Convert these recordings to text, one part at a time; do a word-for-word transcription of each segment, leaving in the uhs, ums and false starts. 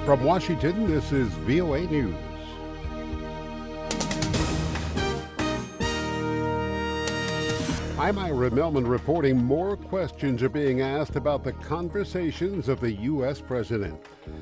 From Washington, this is V O A News. I'm Ira Melman reporting more questions are being asked about the conversations of the U S president.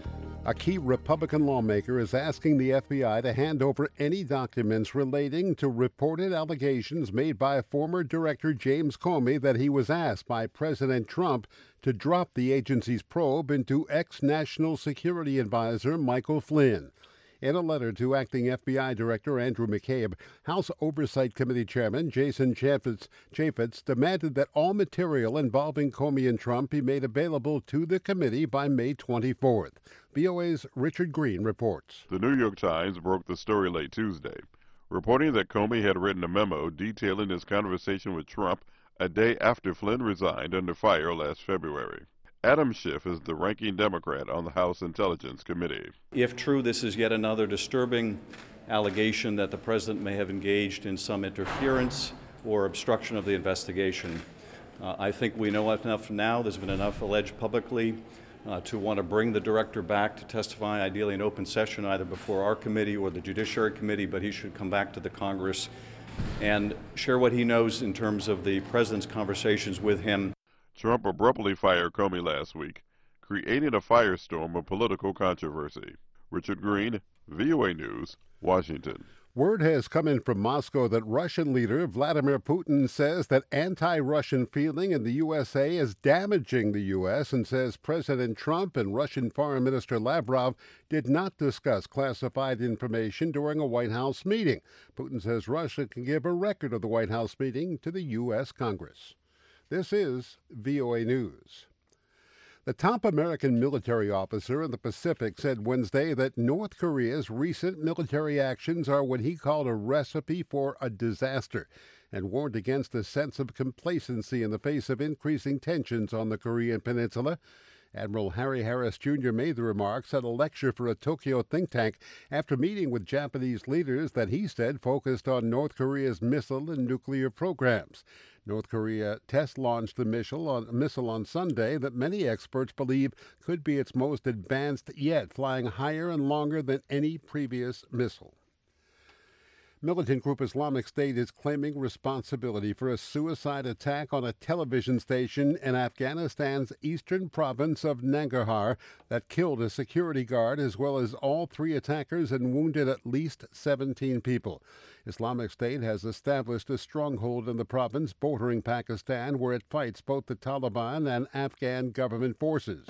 A key Republican lawmaker is asking the F B I to hand over any documents relating to reported allegations made by former Director James Comey that he was asked by President Trump to drop the agency's probe into ex-National Security Advisor Michael Flynn. In a letter to acting F B I Director Andrew McCabe, House Oversight Committee Chairman Jason Chaffetz, Chaffetz demanded that all material involving Comey and Trump be made available to the committee by May twenty-fourth. V O A's Richard Green reports. The New York Times broke the story late Tuesday, reporting that Comey had written a memo detailing his conversation with Trump a day after Flynn resigned under fire last February. Adam Schiff is the ranking Democrat on the House Intelligence Committee. If true, this is yet another disturbing allegation that the president may have engaged in some interference or obstruction of the investigation. Uh, I think we know enough now. There's been enough alleged publicly uh, to want to bring the director back to testify, ideally in open session, either before our committee or the Judiciary Committee, but he should come back to the Congress and share what he knows in terms of the president's conversations with him. Trump abruptly fired Comey last week, creating a firestorm of political controversy. Richard Green, V O A News, Washington. Word has come in from Moscow that Russian leader Vladimir Putin says that anti-Russian feeling in the U S A is damaging the U S and says President Trump and Russian Foreign Minister Lavrov did not discuss classified information during a White House meeting. Putin says Russia can give a record of the White House meeting to the U S Congress. This is V O A News. The top American military officer in the Pacific said Wednesday that North Korea's recent military actions are what he called a recipe for a disaster, and warned against a sense of complacency in the face of increasing tensions on the Korean peninsula. Admiral Harry Harris Junior made the remarks at a lecture for a Tokyo think tank after meeting with Japanese leaders that he said focused on North Korea's missile and nuclear programs. North Korea test-launched the missile on, missile on Sunday that many experts believe could be its most advanced yet, flying higher and longer than any previous missile. Militant group Islamic State is claiming responsibility for a suicide attack on a television station in Afghanistan's eastern province of Nangarhar that killed a security guard as well as all three attackers and wounded at least seventeen people. Islamic State has established a stronghold in the province bordering Pakistan where it fights both the Taliban and Afghan government forces.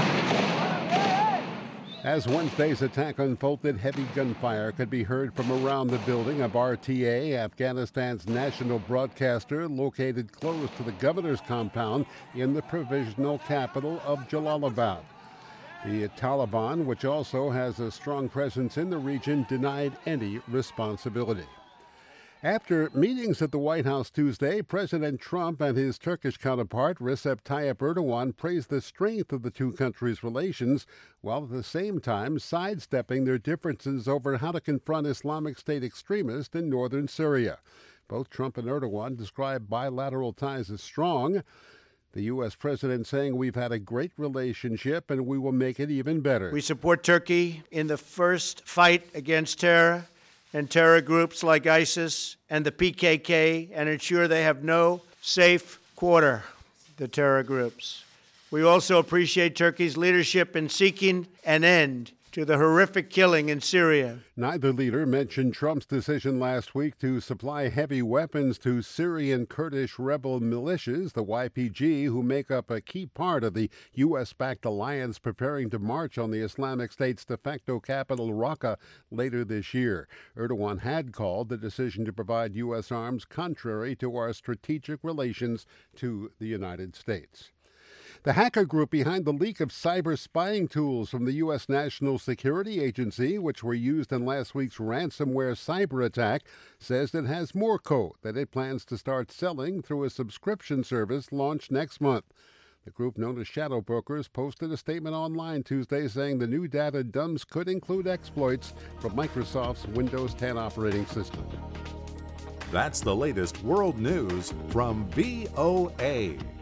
As Wednesday's attack unfolded, heavy gunfire could be heard from around the building of R T A, Afghanistan's national broadcaster, located close to the governor's compound in the provisional capital of Jalalabad. The Taliban, which also has a strong presence in the region, denied any responsibility. After meetings at the White House Tuesday, President Trump and his Turkish counterpart Recep Tayyip Erdogan praised the strength of the two countries' relations, while at the same time sidestepping their differences over how to confront Islamic State extremists in northern Syria. Both Trump and Erdogan described bilateral ties as strong. The U S president saying we've had a great relationship and we will make it even better. We support Turkey in the first fight against terror and terror groups like ISIS and the P K K and ensure they have no safe quarter, the terror groups. We also appreciate Turkey's leadership in seeking an end to the horrific killing in Syria. Neither leader mentioned Trump's decision last week to supply heavy weapons to Syrian Kurdish rebel militias, the Y P G, who make up a key part of the U S-backed alliance preparing to march on the Islamic State's de facto capital, Raqqa, later this year. Erdogan had called the decision to provide U S arms contrary to our strategic relations to the United States. The hacker group behind the leak of cyber spying tools from the U S National Security Agency, which were used in last week's ransomware cyber attack, says it has more code that it plans to start selling through a subscription service launched next month. The group known as Shadow Brokers posted a statement online Tuesday saying the new data dumps could include exploits from Microsoft's Windows ten operating system. That's the latest world news from V O A.